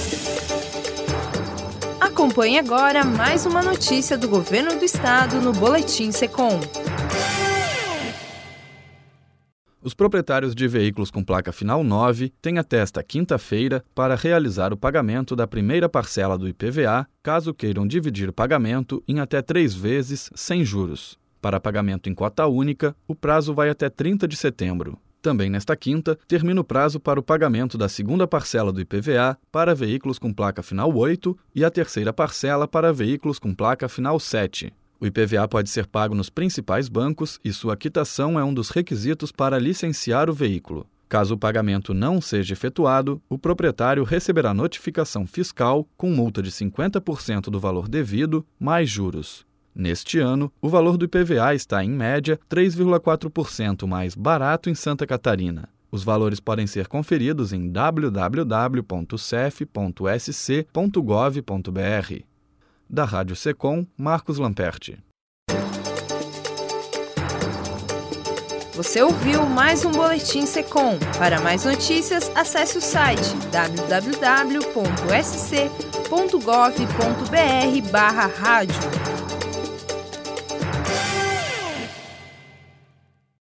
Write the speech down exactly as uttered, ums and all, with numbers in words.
Acompanhe agora mais uma notícia do Governo do Estado no Boletim Secom. Os proprietários de veículos com placa final nove têm até esta quinta-feira para realizar o pagamento da primeira parcela do I P V A, caso queiram dividir o pagamento em até três vezes sem juros. Para pagamento em cota única, o prazo vai até trinta de setembro. Também nesta quinta, termina o prazo para o pagamento da segunda parcela do I P V A para veículos com placa final oito e a terceira parcela para veículos com placa final sete. O I P V A pode ser pago nos principais bancos e sua quitação é um dos requisitos para licenciar o veículo. Caso o pagamento não seja efetuado, o proprietário receberá notificação fiscal com multa de cinquenta por cento do valor devido, mais juros. Neste ano, o valor do I P V A está, em média, três vírgula quatro por cento mais barato em Santa Catarina. Os valores podem ser conferidos em w w w ponto c e f ponto s c ponto gov ponto b r. Da Rádio Secom, Marcos Lamperti. Você ouviu mais um Boletim Secom. Para mais notícias, acesse o site w w w ponto s c ponto gov ponto b r barra rádio.